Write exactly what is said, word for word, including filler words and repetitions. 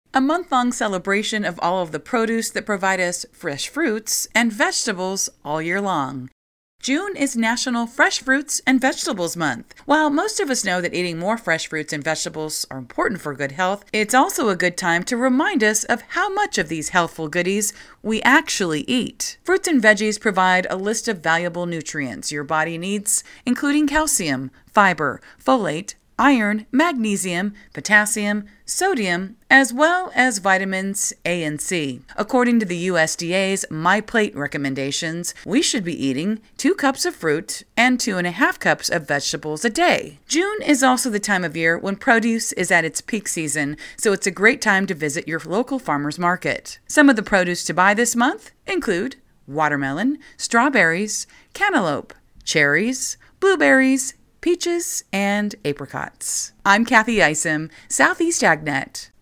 a month-long celebration of all of the produce that provide us fresh fruits and vegetables all year long. June is National Fresh Fruits and Vegetables Month. While most of us know that eating more fresh fruits and vegetables are important for good health, it's also a good time to remind us of how much of these healthful goodies we actually eat. Fruits and veggies provide a list of valuable nutrients your body needs, including calcium, fiber, folate, iron, magnesium, potassium, sodium, as well as vitamins A and C. According to the U S D A's MyPlate recommendations, we should be eating two cups of fruit and two and a half cups of vegetables a day. June is also the time of year when produce is at its peak season, so it's a great time to visit your local farmer's market. Some of the produce to buy this month include watermelon, strawberries, cantaloupe, cherries, blueberries, peaches, and apricots. I'm Kathy Isom, Southeast AgNet.